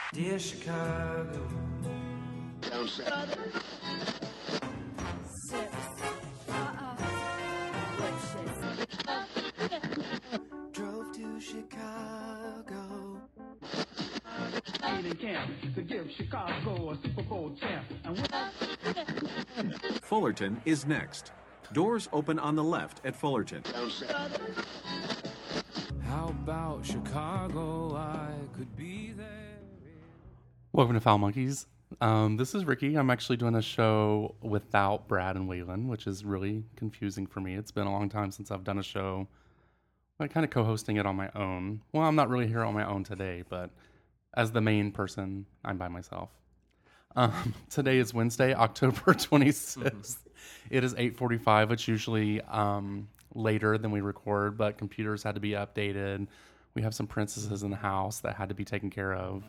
Dear Chicago. Drove to Chicago. Training camp to give Chicago a Super Bowl champ. Fullerton is next. Doors open on the left at Fullerton. How about Chicago? I could be there. Welcome to Foul Monkeys. This is Ricky. I'm actually doing a show without Brad and Waylon, which is really confusing for me. It's been a long time since I've done a show. I'm kind of co-hosting it on my own. Well, I'm not really here on my own today, but as the main person, I'm by myself. Today is Wednesday, October 26th. It is 8:45. It's usually later than we record, but computers had to be updated. We have some princesses in the house that had to be taken care of.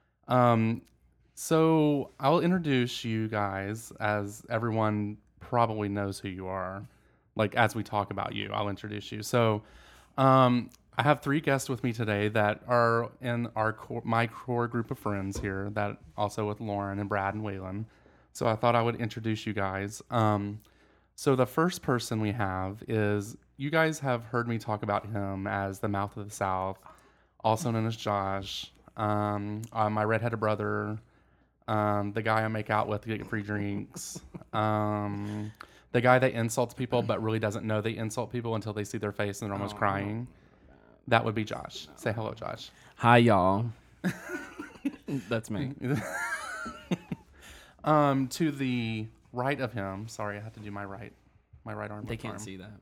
So I'll introduce you guys, as everyone probably knows who you are. Like, as we talk about you, I'll introduce you. So I have 3 guests with me today that are in my core group of friends here, that also with Lauren and Brad and Waylon. So I thought I would introduce you guys. So the first person we have is, you guys have heard me talk about him as the Mouth of the South, also known as Josh, my redheaded brother, the guy I make out with to get free drinks, the guy that insults people but really doesn't know they insult people until they see their face and they're almost crying. That would be Josh. Say hello, Josh. Hi, y'all. That's me. To the right of him, sorry, I had to do my right arm. They can't see that.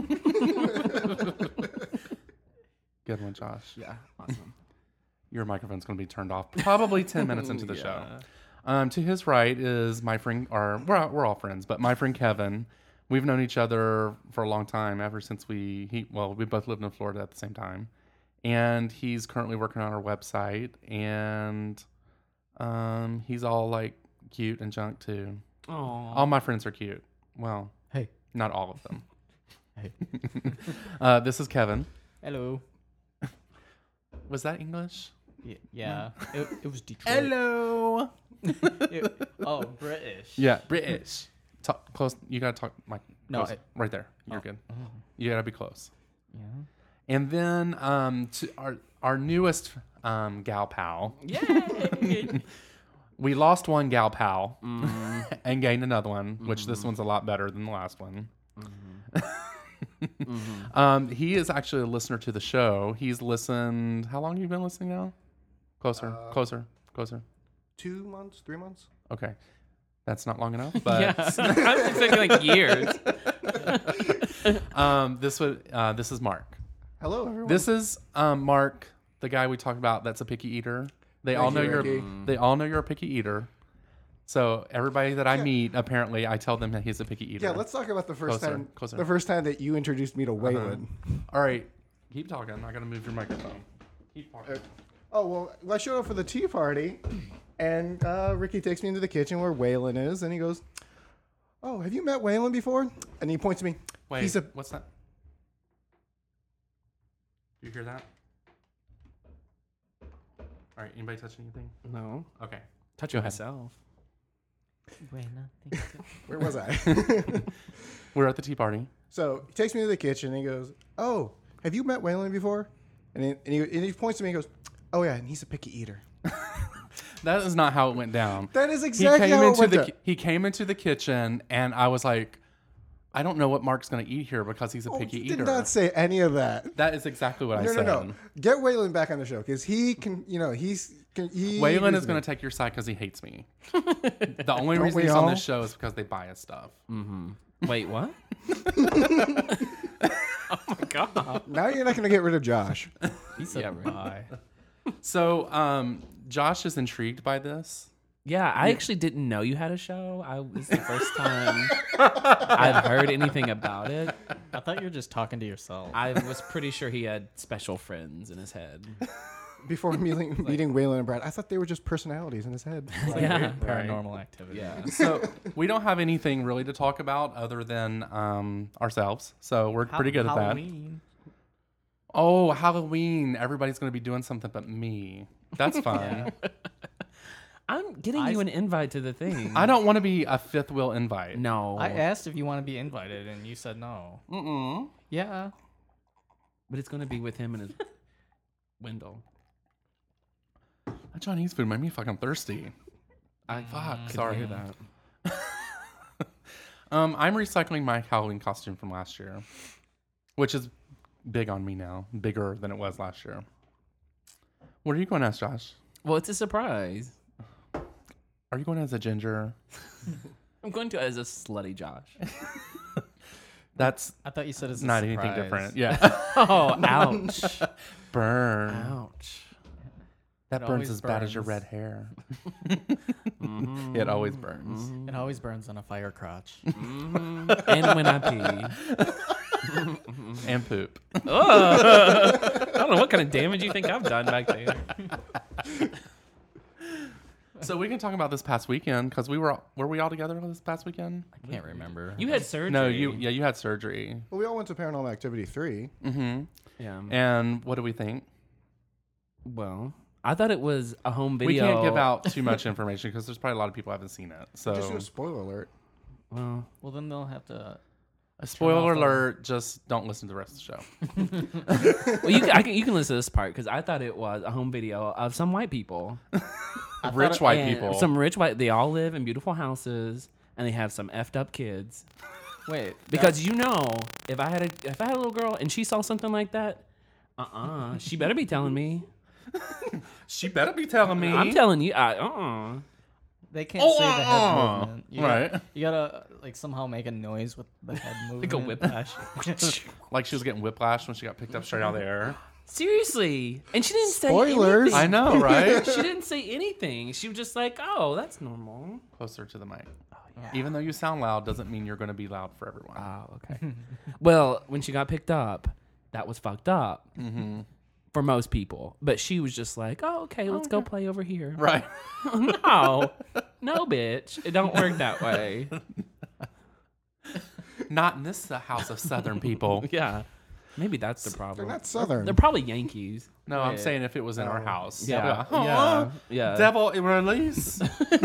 Good one, Josh. Yeah, awesome. Your microphone's going to be turned off probably 10 minutes into the show. To his right is my friend, or we're all friends, but my friend Kevin. We've known each other for a long time, ever since we both lived in Florida at the same time. And he's currently working on our website, and he's all like cute and junk too. Aww. All my friends are cute. Well, Hey. not all of them. Hey. This is Kevin. Hello. Was that English? Yeah. It was Detroit. Hello. British. Yeah, British. Talk close. You gotta talk like No, close. Right there. You're good. Oh. You gotta be close. Yeah. And then to our newest gal pal. Yay! We lost one gal pal and gained another one, which this one's a lot better than the last one. He is actually a listener to the show. He's listened. How long have you been listening now? Closer. 2 months, 3 months. Okay. That's not long enough, but Yeah. I was thinking like years. this is Mark. Hello, everyone. This is Mark, the guy we talked about that's a picky eater. They all Thank know you, you're Ricky. they all know you're a picky eater. So everybody that I meet, apparently, I tell them that he's a picky eater. Yeah, let's talk about the first Closer, time. closer. The first time that you introduced me to Waylon. All right, keep talking. I'm not gonna move your microphone. Keep talking. Oh well, I showed up for the tea party, and Ricky takes me into the kitchen where Waylon is, and he goes, "Oh, have you met Waylon before?" And he points to me. Wait, He's a what's that? You hear that? All right, anybody touch anything? No. Okay. Touch Go ahead. myself. Where was I? We're at the tea party. So he takes me to the kitchen and he goes, "Oh, have you met Waylon before?" And he points to me and goes, "Oh yeah, and he's a picky eater." That is not how it went down. That is exactly how it went down. He came into the kitchen, and I was like, I don't know what Mark's going to eat here because he's a Oh, picky you eater. did not say any of that. That is exactly what I said. No. Get Waylon back on the show because he can. You know, he. Waylon is going to take your side because he hates me. The only reason we he's on all? this show is because they buy us stuff. Wait, what? Oh my god. Now you're not going to get rid of Josh. He's a bye. So, Josh is intrigued by this. Yeah, I actually didn't know you had a show. This is the first time I've heard anything about it. I thought you were just talking to yourself. I was pretty sure he had special friends in his head. Before meeting Waylon and Brad, I thought they were just personalities in his head. Yeah. Paranormal activity. Yeah. So, we don't have anything really to talk about other than ourselves. So, we're pretty good at that. Halloween. Oh, Halloween. Everybody's going to be doing something but me. That's fun. I'm getting you an invite to the thing. I don't want to be a fifth wheel invite. No. I asked if you want to be invited, and you said no. Mm-mm. Yeah. But it's going to be with him and his Wendell. That Chinese food made me fucking thirsty. Fuck. Sorry. Hear that. I'm recycling my Halloween costume from last year, which is big on me now. Bigger than it was last year. What are you going as, Josh? Well, it's a surprise. Are you going as a ginger? I'm going to as a slutty Josh. That's I thought you said it's a not surprise. anything different. Yeah. Oh, ouch. Burn. Ouch. That It burns always as bad as your burns. red hair. It always burns. It always burns on a fire crotch. And when I pee. And poop. I don't know what kind of damage you think I've done back there. So we can talk about this past weekend because were we all together this past weekend? I can't remember. You had surgery. No, you had surgery. Well, we all went to Paranormal Activity 3. Mm-hmm. Yeah. And what do we think? Well, I thought it was a home video. We can't give out too much information because there's probably a lot of people who haven't seen it. So Just do a spoiler alert. Well, Well, then they'll have to. a spoiler off the- alert. Just don't listen to the rest of the show. well, you can listen to this part because I thought it was a home video of some white people. Rich white And people. Some rich white. They all live in beautiful houses and they have some effed up kids. Wait. Because you know, if I had a little girl and she saw something like that, she better be telling me. She better be telling me. I'm telling you, They can't say the head movement. Right. You gotta like somehow make a noise with the head movement. like a whiplash. Like she was getting whiplash when she got picked up straight out of the air. Seriously, and she didn't say Spoilers. anything. I know, right? She didn't say anything. She was just like, "Oh, that's normal." Closer to the mic. Even though you sound loud, doesn't mean you're going to be loud for everyone. Oh, okay. Well, when she got picked up, that was fucked up for most people. But she was just like, "Oh, okay, let's go play over here." Right. No, bitch, it don't work that way. Not in this house of Southern people. Yeah, maybe that's the They're problem. not Southern. They're probably Yankees. No, I'm saying if it was in our house. Yeah, I'd be like, "Huh? yeah. Devil release.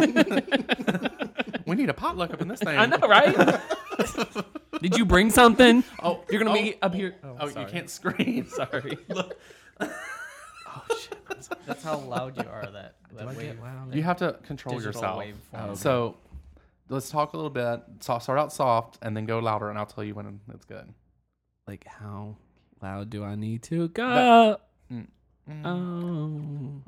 We need a potluck up in this thing. I know, right? Did you bring something? Oh, you're gonna be up here. Oh, you can't scream. Sorry. Oh shit! That's how loud you are. That wave. You have to control Digital yourself. waveform. So let's talk a little bit. Start out soft and then go louder, and I'll tell you when it's good. Like, how loud do I need to go? Mm. Oh.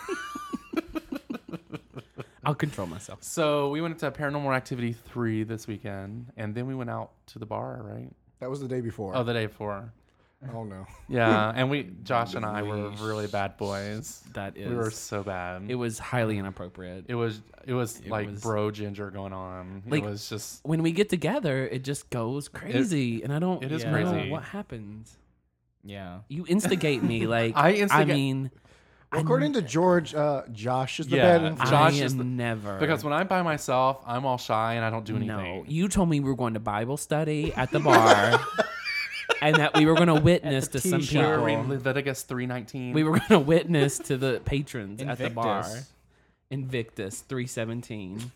I'll control myself. So we went to Paranormal Activity 3 this weekend, and then we went out to the bar, right? That was the day before. Oh, the day before. Oh, no. Yeah, and Josh and I were really bad boys. That is. We were so bad. It was highly inappropriate. It was like was- bro ginger going on. Like- It was just When we get together, it just goes crazy, and I don't. it is know crazy. what happens. Yeah. You instigate me, like I instigate- mean, According to George, Josh is the Yeah, bad influence. Josh I is am the- never because when I'm by myself, I'm all shy and I don't do anything. No, you told me we were going to Bible study at the bar, and that we were going to witness to some tea We shop. were people. reading Leviticus 3:19. We were going to witness to the patrons at the bar. Invictus. Invictus 317.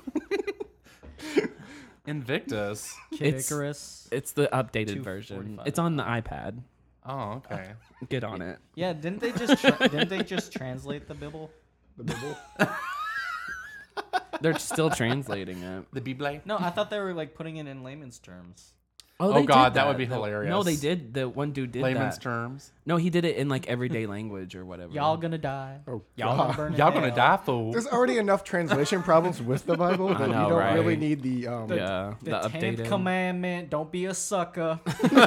Invictus. Kid It's- Icarus. It's the updated version. 245. It's on the iPad. Oh, okay. Get on it. Yeah, didn't they just translate the Bible? The Bible. They're still translating it. The Bible. No, I thought they were like putting it in layman's terms. Oh, they God, did that would be hilarious. No, they did. The one dude did Layman's that. terms. No, he did it in like everyday language or whatever. Y'all gonna die. Oh, Y'all God. gonna burn in Y'all gonna hell. die, fool. There's already enough translation problems with the Bible that I know, you don't right? really need the. Yeah, The the 10th updated. commandment: don't be a sucker.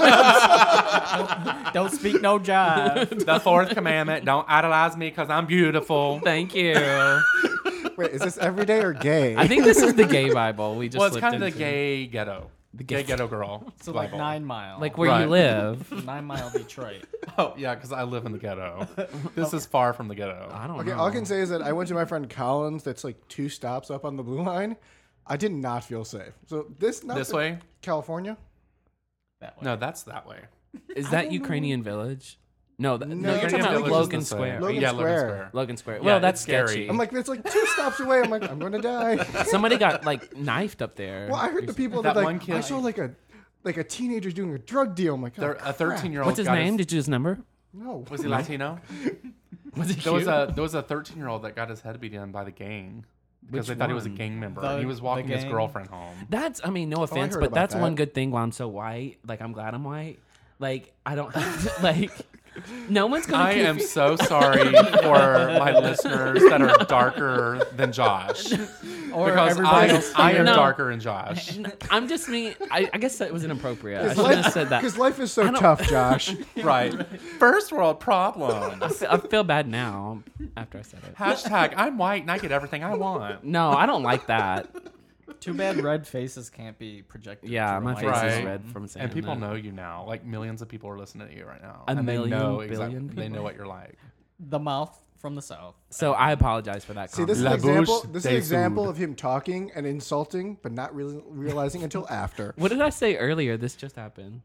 don't speak no jive. The fourth commandment: don't idolize me because I'm beautiful. Thank you. Wait, is this everyday or gay? I think this is the gay Bible. We just Well, it's slipped kind of the into. gay ghetto. The gay- gay ghetto girl. So like Bible. 9 Mile. Like where Right. you live. 9 Mile Detroit. Oh yeah, because I live in the ghetto. This is far from the ghetto. I don't Okay, know. all I can say is that I went to my friend Collins. That's like 2 stops up on the Blue Line. I did not feel safe. So this This way? California. That way. No, that's that way. Is that Ukrainian Village? No, No, you're talking Trinity about Village is Logan the same. Square. Logan yeah, Square. Logan Square. Logan Square. Yeah, Well, it's that's scary. sketchy. I'm like, it's like 2 stops away. I'm like, I'm gonna die. Somebody got like knifed up there. Well, I heard the people That that one like kid- I saw like a teenager doing a drug deal. I'm like, oh, A crap. 13-year-old. What's his got name? Did you his number? No, Was he Latino? Was it There was cute? a 13-year-old that got his head beat in by the gang because Which they thought he was a one? gang member. The- and he was walking the his gang? girlfriend home. That's, I mean, no offense, heard but about that's that. one good thing while I'm so white. Like, I'm glad I'm white. Like, I don't have to, like, no one's going to I am so sorry for my listeners that are darker than Josh. Or Because everybody else. I am No. darker than Josh. I'm just me. I guess that was inappropriate. I shouldn't have said that. Because life is so tough, Josh. Right. First world problems. I feel bad now after I said it. Hashtag I'm white and I get everything I want. No, I don't like that. Too bad red faces can't be projected. Yeah, through my a face white is Right. red from saying And people that. know you now. Like millions of people are listening to you right now. A and million, they know billion They people? know what you're like. The mouth from the south. So I apologize for that See, this is comment. an La example. bouche This is an des example food. of him talking and insulting, but not really realizing until after. What did I say earlier? This just happened.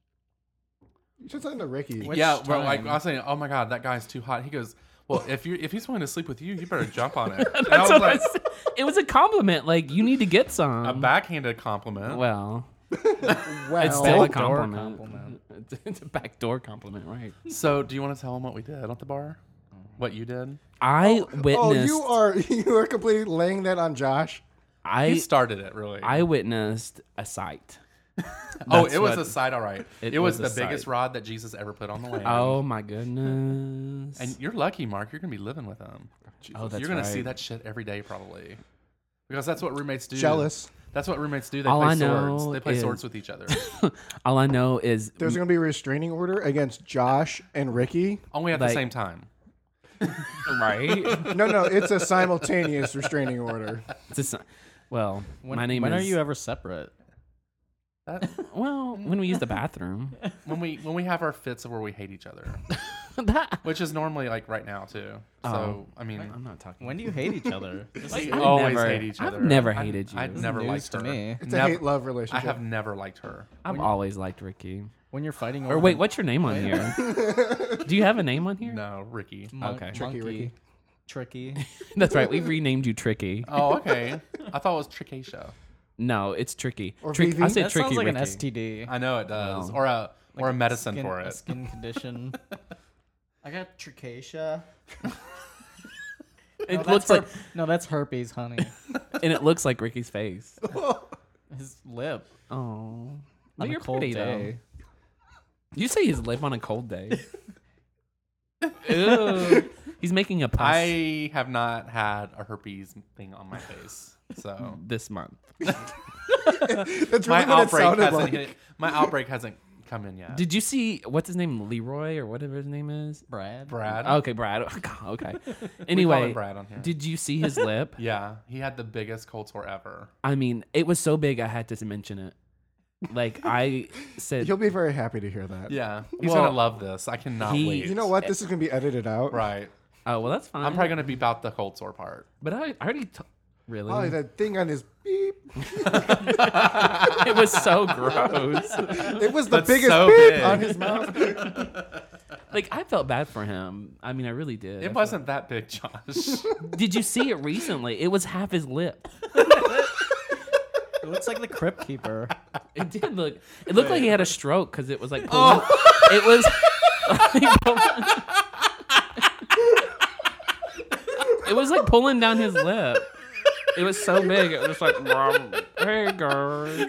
You said something to Ricky. Which yeah, well, like time? I was saying, oh my god, that guy's too hot. He goes, well, if he's willing to sleep with you, you better jump on it. And I was That's what like, I said. It was a compliment. Like, you need to get some. a backhanded compliment. Well, Well, it's still a Backdoor compliment. compliment. It's a backdoor compliment, right? So, do you want to tell him what we did at the bar? What you did? I oh, witnessed. you are completely laying that on Josh. He I started it, really. I witnessed a sight. oh, That's it was what- a sight, all right. it It was was the a biggest sight. rod that Jesus ever put on the land. Oh my goodness! And you're lucky, Mark. You're going to be living with him. oh, that's You're going right. to see that shit every day, probably. Because that's what roommates do. Jealous. That's what roommates do. They All play I swords. know They play is- swords with each other. All I know is There's going to be a restraining order against Josh and Ricky. Only at the Like- same time. right. No, it's a simultaneous restraining order. It's a si- well, When, my name when is. are you ever separate? That, Well, when we use the bathroom. when we have our fits of where we hate each other, That- which is normally like right now too. So Oh. I mean, I'm not talking. When do you hate each other? This Like, is I've always never- hate each other. I've never I- hated you. I've never news liked to her. me. It's a Never- hate-love I relationship. have never liked her. I've always liked Ricky. when you're fighting Or over wait, what's your name on here? Do you have a name on here? No, Ricky. Okay. Tricky Ricky. Tricky. That's right. We've renamed you Tricky. Oh, okay. I thought it was Tricacia. No, it's Tricky. Or Trick, Vivi? I say That Tricky sounds like Ricky. an STD. I know it does, Well. or a medicine Skin- for A it. skin condition. I got trichacia. It No, looks that's like, no, that's herpes, honey. and it looks like Ricky's face. His lip. Oh, but On a you're cold pretty day. though. You say his lip on a cold day. Ew. He's making a pus I have not had a herpes thing on my face, so this month. That's my really what it outbreak sounded hasn't like. hit. My outbreak hasn't come in yet. Did you see what's his name, Leroy or whatever his name is? Brad. Brad? Okay, Brad. Okay. We call Anyway, him Brad on here. did you see his lip? Yeah, he had the biggest cold sore ever. I mean, it was so big I had to mention it. Like I said, He'll be very happy to hear that. Yeah, he's Well, gonna love this. I cannot he- wait. You know what? This is going to be edited out. Right. oh well, that's fine. I'm probably gonna beep out the cold sore part. But I already really. Oh, that thing on his beep. It was so gross. It was the That's biggest so beep big. on his mouth. Like I felt bad for him. I mean, I really did. It wasn't that big, Josh. Did you see it recently? It was half his lip. It looks like the crypt keeper. It did look. It looked like he had a stroke because it was like. Pulling, It was. It was like pulling down his lip. It was so big. It was just like, hey guys.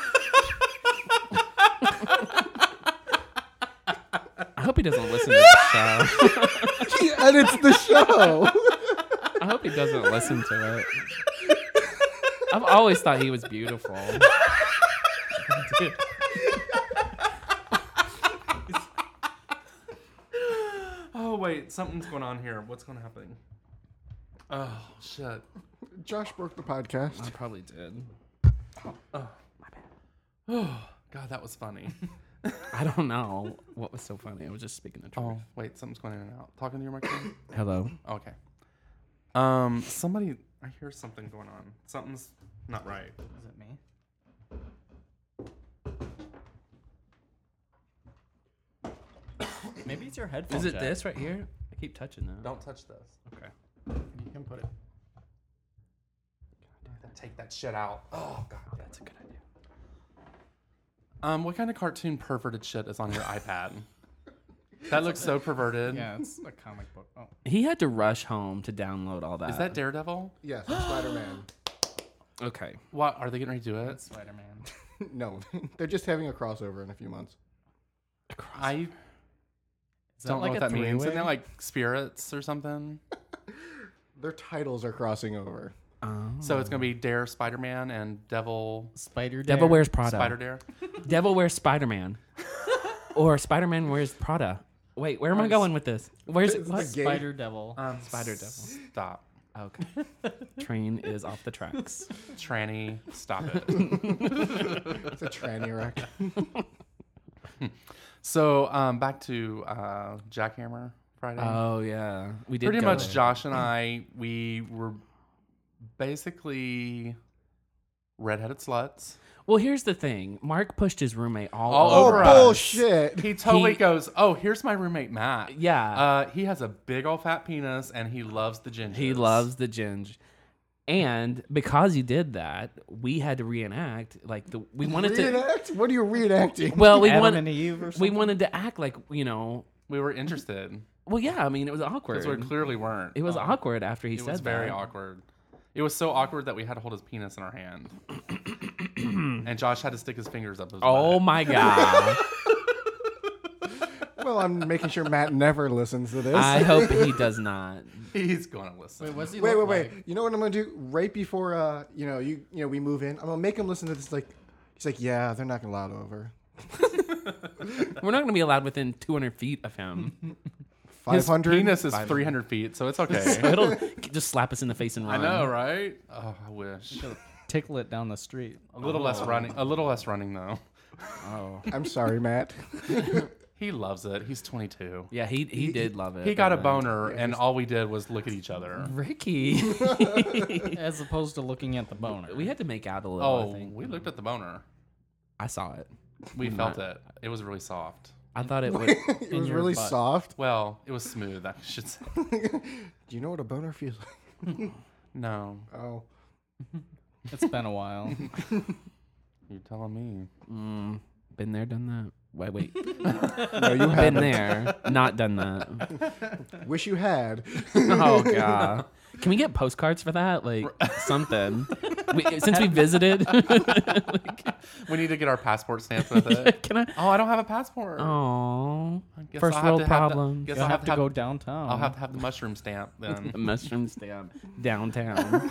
I hope he doesn't listen to the show. He edits the show. I hope he doesn't listen to it. I've always thought he was beautiful. Dude. Oh wait, something's going on here. What's going to happen? Oh shit. Josh broke the podcast. I probably did. Oh god, that was funny. I don't know what was so funny. I was just speaking the truth. Oh wait, something's going in and out. Talking to your microphone. Hello. Okay. Somebody. I hear something going on. Something's not right. Is it me? Maybe it's your headphone. Is it jack. this right here? I keep touching that. Don't touch this. Okay. You can put it. Take that shit out. Oh god. That's a good idea. What kind of cartoon perverted shit is on your iPad? That looks so perverted. Yeah, it's a comic book. Oh, He had to rush home to download all that. Is that Daredevil? Yes, Spider-Man. Okay. What are they getting ready to do it? Spider-Man. No, they're just having a crossover in a few months. I Is don't know what a that means. three-way? Isn't that like spirits or something? Their titles are crossing over. So it's gonna be Dare Spider-Man and Devil Spider Devil Wears Prada. Spider Dare. Devil Wears Spider-Man. Or Spider-Man Wears Prada. Wait, where am I going with this? Where's It's what? the gay- Spider Devil. Spider Devil. Stop. Okay. Train is off the tracks. Tranny, stop it. It's a tranny wreck. So back to Jackhammer Friday. Oh yeah, we did. Pretty go much there. Josh and I, we were basically redheaded sluts. Well, here's the thing. Mark pushed his roommate all All over over us. us. Bullshit. He totally He- goes, "Oh, here's my roommate Matt. Yeah. He has a big old fat penis and he loves the ginger. He loves the ginge. And because he did that, we had to reenact we wanted to. Reenact? What are you reenacting? Well, we Adam wanted and Eve or we something? wanted to act like We were interested Well, yeah. I mean, it was awkward. because we clearly weren't. It was awkward after he It said was very that. awkward. It was so awkward that we had to hold his penis in our hand, and Josh had to stick his fingers up his Oh butt. my god! Well, I'm making sure Matt never listens to this. I hope he does not. He's going to listen. Wait, what's he Wait. look like? You know what I'm gonna do right before we move in? I'm gonna make him listen to this. Like, he's like, yeah, they're not gonna allow it over. We're not going to be allowed within 200 feet of him. His 500. penis is 300 feet, so it's okay. It'll just slap us in the face and I run. know, right? Oh, I wish. Tickle it down the street. A little less running. A little less running though. Oh. I'm sorry, Matt. He loves it. He's 22. Yeah, he did love it. He got a but- boner, and all we did was look at each other. Ricky. As opposed to looking at the boner. We had to make out a little. Oh, I think we looked at the boner. I saw it. We felt Not- it. It was really soft. I thought it would. It was your really butt. soft. Well, it was smooth. I should say. Do you know what a boner feels like? No, Oh, It's been a while. you're telling me. Been there, done that. Wait. no, you Been haven't. there, not done that. Wish you had. Oh god. Can we get postcards for that? Like something. Since we visited. We need to get our passport stamped with it. Can I? Oh, I don't have a passport. Oh. Guess First I'll have world to have the- problems. guess You'll I'll have to go downtown. I'll have to have the mushroom stamp then. Mushroom stamp downtown.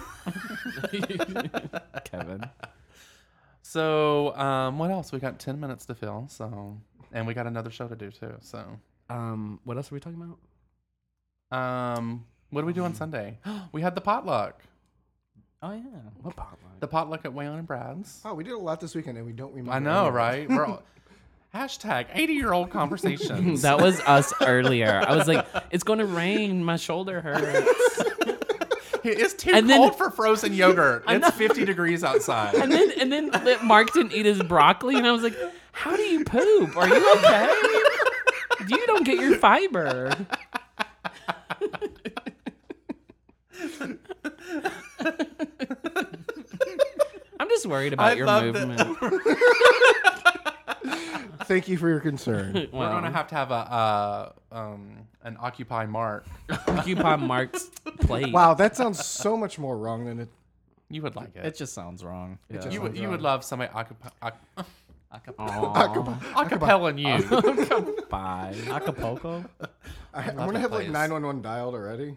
Kevin. So, what else? We got 10 minutes to fill. So, and we got another show to do too. So, What else are we talking about? what do we do on Sunday? We had the potluck. Oh yeah. What potluck? The potluck at Waylon and Brad's. Oh, we did a lot this weekend, and we don't remember. I know, any of it. right? We're all, hashtag 80-year-old conversations. That was us earlier. I was like, it's going to rain. My shoulder hurts. It's too And then- cold for frozen yogurt. It's 50 degrees outside. And then Mark didn't eat his broccoli, and I was like, "How do you poop? Are you okay? You don't get your fiber." I'm just worried about I your loved it. movement. Thank you for your concern. We're gonna have to have an Occupy Mark. Occupy Mark's plate. Wow, that sounds so much more wrong than it. You would like It it. just sounds wrong. just You sounds would wrong. love somebody Aw, acapella you. bye. Acapulco. I'm love gonna that have like place. 911 dialed already.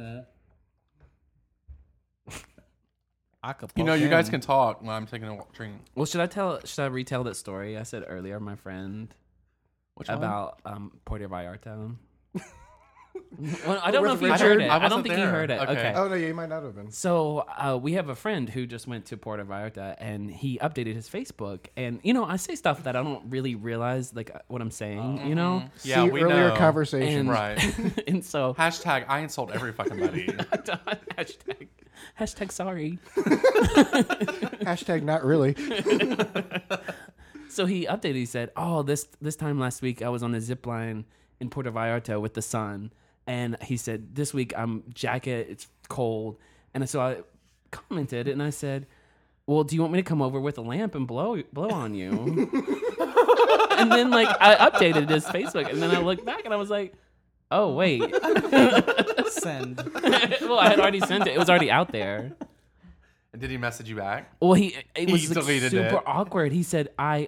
Acapulco. You know, you guys can talk while I'm taking a drink. Well, should I retell that story I said earlier, my friend, Which one? about Puerto Vallarta? Well, I don't know if you Richard? heard it. I I don't wasn't think you there. heard it. Okay. Okay. Oh no, yeah, you might not have been. So we have a friend who just went to Puerto Vallarta, and he updated his Facebook. And I say stuff that I don't really realize, like what I'm saying. Yeah, See, we earlier know. conversation. And- Right. And so Hashtag I insult every fucking buddy. hashtag sorry. Hashtag not really. So he updated. He said, "Oh, this time last week I was on a zip line in Puerto Vallarta with the sun. And he said, this week I'm jacket, it's cold. And so I commented and I said, well, do you want me to come over with a lamp and blow on you? And then like I updated his Facebook and then I looked back and I was like, oh, wait. Send. Well, I had already sent it. It was already out there. And did he message you back? Well, it was like deleted super it. awkward. He said, and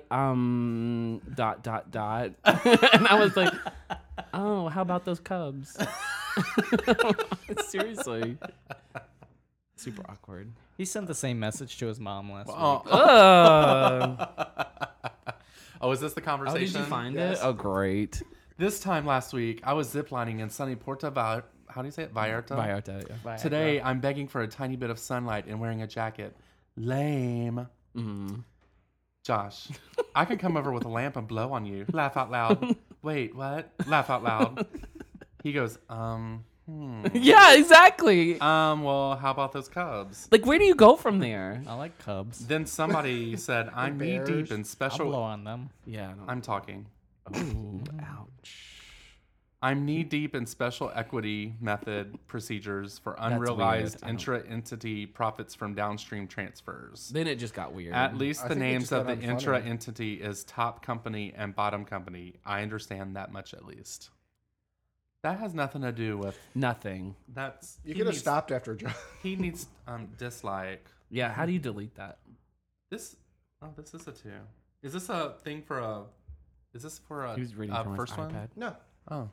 I was like, oh, how about those Cubs? Seriously. Super awkward. He sent the same message to his mom last week. Oh, is this the Oh, conversation? did you find Yes. it? Oh, great. This time last week, I was ziplining in sunny How do you say it? Vallarta? Vallarta, yeah. Today, I'm begging for a tiny bit of sunlight and wearing a jacket. Lame. Josh, I can come over with a lamp and blow on you. Laugh out loud. Wait, what? Laugh out loud. He goes, Yeah, exactly. well, how about those Cubs? Like, where do you go from there? I like Cubs. Then somebody said, I'm knee deep Bears. in I'll blow special. on them. Yeah. I'm talking. Ooh, ouch. I'm knee deep in special equity method procedures for unrealized weird. I don't- intra-entity profits from downstream transfers. Then it just got weird. At least I the think it names just of got the unfunny. intra-entity is top company and bottom company. I understand that much at least. That has nothing to do with Nothing. that's. You he could have needs- stopped after John. He needs dislike. Yeah, how do you delete that? This is a 2. Is this a thing for a? Is this for a He was reading from first his one? iPad. No. Oh,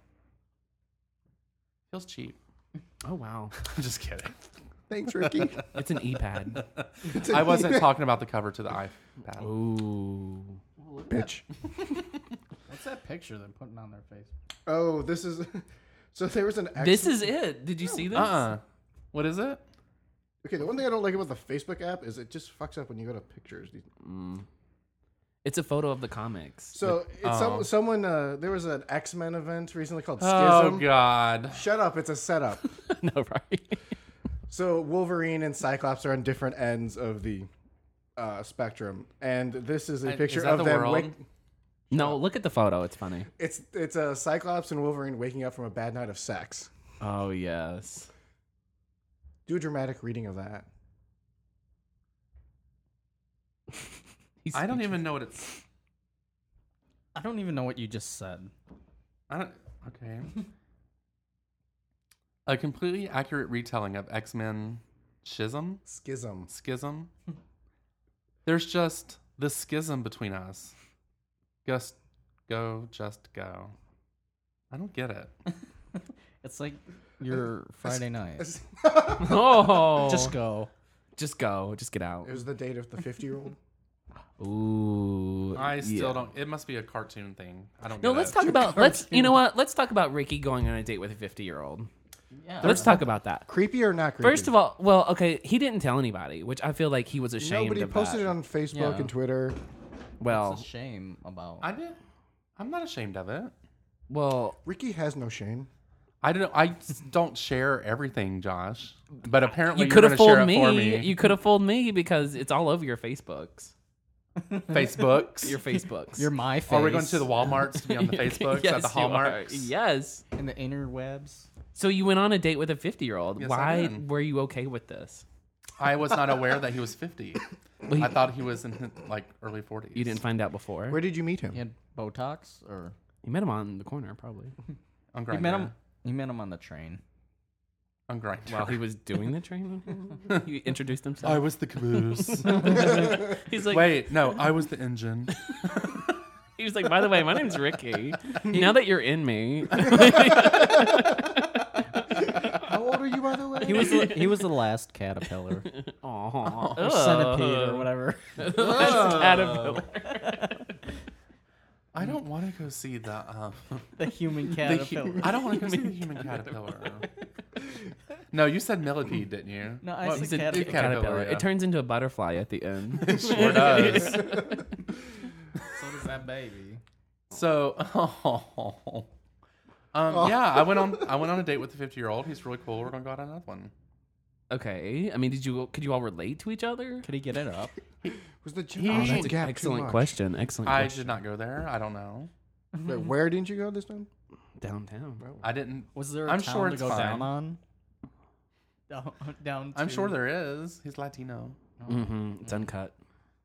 feels cheap. Oh, wow. I'm just kidding. Thanks, Ricky. It's an e-pad. I wasn't talking about the cover to the iPad. Ooh. Bitch. What's that picture they're putting on their face? Oh, this is. So there was an. This is it. Did you see this? What is it? Okay, the one thing I don't like about the Facebook app is it just fucks up when you go to pictures. It's a photo of the comics. So it's someone. There was an X-Men event recently called Oh Schism. God! Shut up! It's a setup. No, right? So Wolverine and Cyclops are on different ends of the spectrum, and this is a And picture is that of the them. world? No, look at the photo. It's funny. It's a Cyclops and Wolverine waking up from a bad night of sex. Oh, yes. Do a dramatic reading of that. I don't even know what it's. I don't even know what you just said. I don't. Okay. A completely accurate retelling of X-Men Schism. Schism. There's just the schism between us. Just go. I don't get it. It's like your Friday night. Oh. Just go. Just go. Just get out. It was the date of the 50-year-old. Ooh. I still yeah. don't. It must be a cartoon thing. I don't. No, get let's it. talk about you know what? Let's talk about Ricky going on a date with a 50-year-old. Yeah. Let's talk about that. Creepy or not creepy? First of all, well, okay, he didn't tell anybody, which I feel like he was ashamed nobody of posted that. it on Facebook Yeah. and Twitter. Well, What's a shame about? I did. I'm not ashamed of it. well, Ricky has no shame. I don't. I don't share everything, Josh. But apparently, you you're could have gonna share fooled it for me. me. You could have fooled me because it's all over your Facebooks. Facebooks. Your Facebooks. You're my face. Are we going to the WalMarts to be on the Facebooks yes, at the you are. Hallmarks? Yes. in the interwebs? So you went on a date with a 50-year-old. Yes, I Why did. were you okay with this? I was not aware that he was 50. Well, I thought he was in his, like early 40s. You didn't find out before. Where did you meet him? He had Botox, or You met him on the corner, probably. on you Grindr. met him? You met him on the train. on Grindr. While he was doing the training, he introduced himself. I was the caboose. He's like, Wait, no, I was the engine. he was like, by the way, my name's Ricky. Now that you're in me, How old are you, by the way? He was the last caterpillar, Aw. or centipede, or whatever. Caterpillar. I don't want to go see the. The human the caterpillar. I don't want to go see the human caterpillar. No, you said millipede, didn't you? No, I Well, said It's a caterpillar. caterpillar. yeah. It turns into a butterfly at the end. It sure does. So does that baby. So, yeah, I went on a date with the 50-year-old. He's really cool. We're gonna go out on another one. Okay. I mean, could you all relate to each other? Could he get it up? Was the Oh, generation that's an gap too excellent much? question. Excellent I question. did not go there. I don't know. Wait, where didn't you go this time? Downtown. I didn't. Was there a I'm town sure to it's go fine. down on? Down. I'm to- sure there is. He's Latino. Mm-hmm. It's uncut.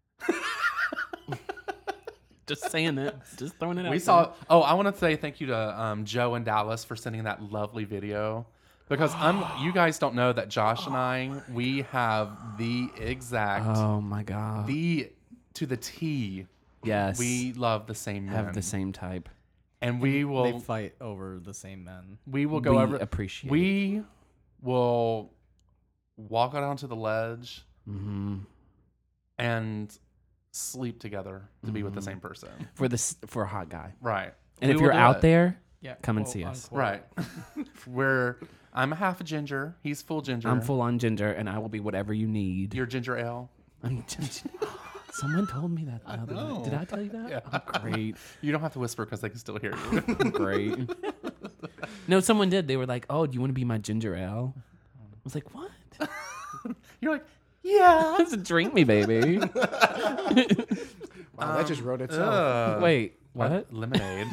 Just saying it. Just throwing it out. We saw. Oh, I want to say thank you to Joe and Dallas for sending that lovely video. Because you guys don't know that Josh and I, we have the exact, Oh my god. to the T. Yes. We love the same men. have the same type. And we They will, fight over the same men. we will go We over. appreciate. We will walk out onto the ledge Mm-hmm. and sleep together to be with the same person. For a hot guy. Right. And We if will you're do out it. there, Yeah, come and quote, see us. unquote. Right. I'm a half a ginger. He's full ginger. I'm full on ginger, and I will be whatever you need. You're ginger ale. I'm Someone told me that the other night. Did I tell you that? Yeah. Oh, great. You don't have to whisper because they can still hear you. Great. No, someone did. They were like, "Oh, do you want to be my ginger ale?" I was like, "What?" You're like, yeah. Just drink me, baby. Wow, that just wrote itself. Wait, what? Lemonade.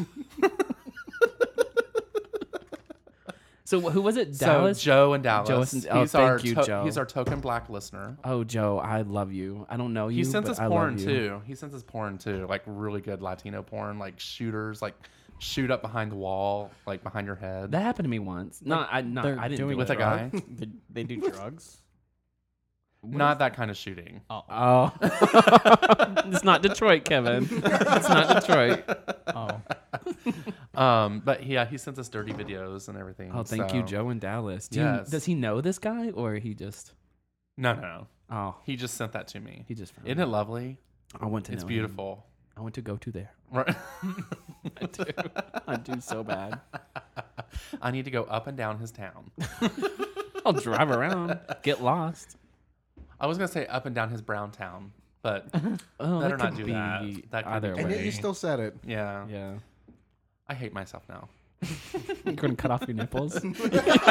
So who was it? Dallas? So Joe and Dallas. Oh, thank you, Joe. He's our token black listener. Oh, Joe, I love you. I don't know you. He sends but us I porn love you. too. He sends us porn too, like really good Latino porn, like shooters, like shoot up behind the wall, like behind your head. That happened to me once. No, I They're didn't doing do with it. a guy. They do drugs. Not that kind of shooting. Oh, it's not Detroit, Kevin. It's not Detroit. Oh, But yeah, he sends us dirty videos and everything. Oh, thank you, so- Joe in Dallas. Yes. Does he know this guy, or he just? No. Oh, He just sent that to me. he just. Found Isn't it lovely? I want to. It's know beautiful. Him. I want to go to there. Right. I do so bad. I need to go up and down his town. I'll drive around, get lost. I was gonna say up and down his brown town, but Oh, better that not could do be that. That could either be And yet way. you still said it. yeah. Yeah. I hate myself now. You're gonna cut off your nipples. What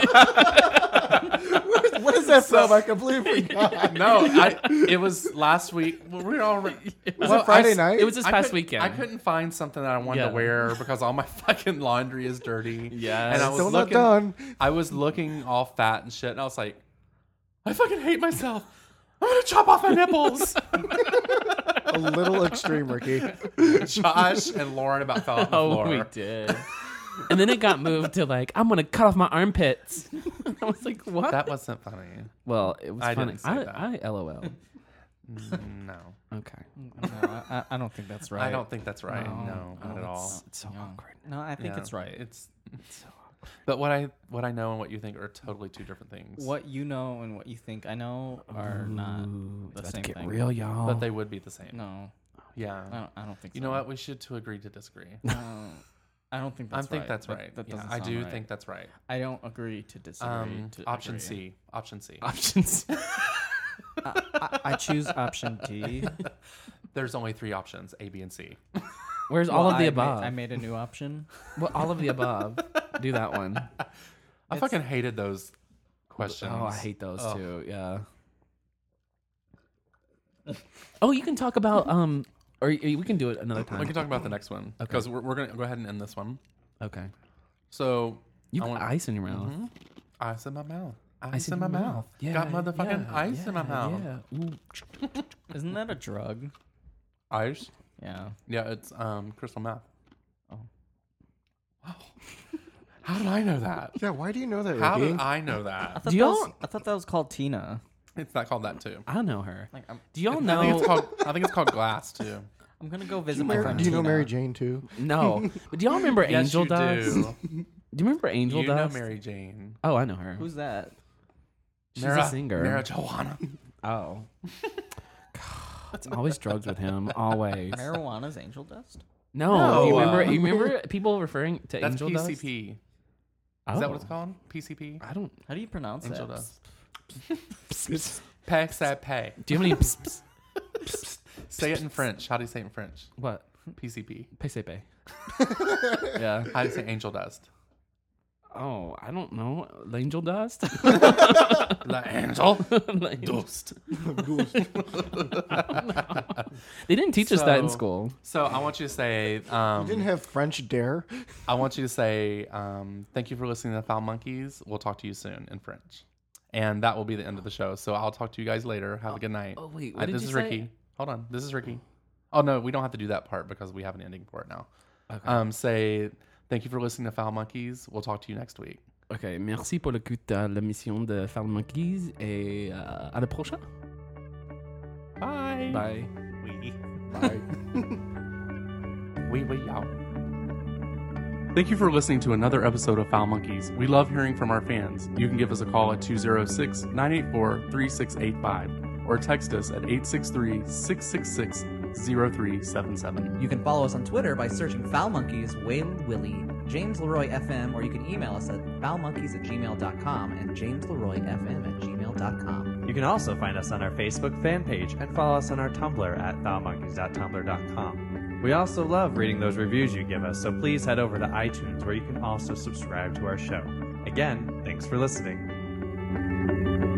is that from? I completely forgot. No, it was last week. We were all. Was it Friday night? It was this I past couldn't- weekend. I couldn't find something that I wanted Yeah. to wear because all my fucking laundry is dirty. Yes. and I was Still looking. not done. I was looking all fat and shit, and I was like, I fucking hate myself. I'm gonna chop off my nipples. A little extreme, Ricky. Josh and Lauren about fell on the Oh, floor. we did. And then it got moved to like, I'm gonna cut off my armpits. I was like, what? That wasn't funny. Well, it was I funny. didn't say that. I LOL. No, Okay. no, I don't think that's right. I don't think that's right. No. No, not at all. It's so awkward. No, I think Yeah, it's right. It's but what I know and what you think are totally two different things. What you know and what you think I know are not Ooh, the it's about same to get thing. real, y'all. But they would be the same. No, Yeah. I don't think. You so. know what? We should to agree to disagree. No, I don't think that's I think right. that's That- right. That Yeah, doesn't I sound do right. think that's right. I don't agree to disagree. To Option agree. C. Option C. Options. I choose option D. There's only 3 options: A, B, and C. Where's all of the I above? I made a new option. Well, all of the above. Do that one. I fucking hated those questions. Oh, I hate those Ugh. too. Yeah. Oh, you can talk about or we can do it another time. We can talk about the next one because we're gonna go ahead and end this one. Okay. So You I got want ice in your mouth. ice in my mouth. Ice, Ice in my mouth. Yeah. Got motherfucking yeah, ice in my yeah, mouth. Yeah. Ooh. Isn't that a drug? Ice. Yeah. Yeah, it's crystal meth. Oh. Wow. How did I know that? Yeah, why do you know that, How Ricky? did I know I that? thought, Do that y'all- was, I thought that was called Tina. It's not called that too. I know her. Like Do y'all I think know? it's called. I think it's called glass too. I'm gonna go visit my friend. Do you know Tina. Mary Jane too? No. But do y'all remember Yes, Angel you Dust? do. Do you remember Angel You know Dust? Mary Jane. Oh, I know her. Who's that? She's a singer. Mara Joanna. Oh. It's always drugs with him. Always. Marijuana's angel dust. No. You No. remember people referring to That's Angel Dust? PCP. Oh. Is that what it's called? PCP. I don't. How do you pronounce Angel that? dust. Pay, say, pay. Do you have any? Say it in French. How do you say it in French? What? PCP. Pay say pay. Yeah. How do you say angel dust? Oh, I don't know. Angel dust? The angel dust. They didn't teach us that in school. So I want you to say, You didn't have French dare? I want you to say, thank you for listening to Foul Monkeys. We'll talk to you soon in French. And that will be the end of the show. So I'll talk to you guys later. Have a good night. Oh, wait. What did this you is say? Ricky. Hold on. This is Ricky. Oh, no, we don't have to do that part because we have an ending for it now. Okay. Say, thank you for listening to Foul Monkeys. We'll talk to you next week. OK, merci pour l'écoute à l'émission de Foul Monkeys et à la prochaine. Bye. Bye. Bye. Wee y'all. Thank you for listening to another episode of Foul Monkeys. We love hearing from our fans. You can give us a call at 206-984-3685 or text us at 863-666-0377. You can follow us on Twitter by searching Foul Monkeys, Wayland Willie, James Leroy FM, or you can email us at foulmonkeys@gmail.com and jamesleroyfm@gmail.com. You can also find us on our Facebook fan page and follow us on our Tumblr at foulmonkeys.tumblr.com. We also love reading those reviews you give us, so please head over to iTunes where you can also subscribe to our show. Again, thanks for listening.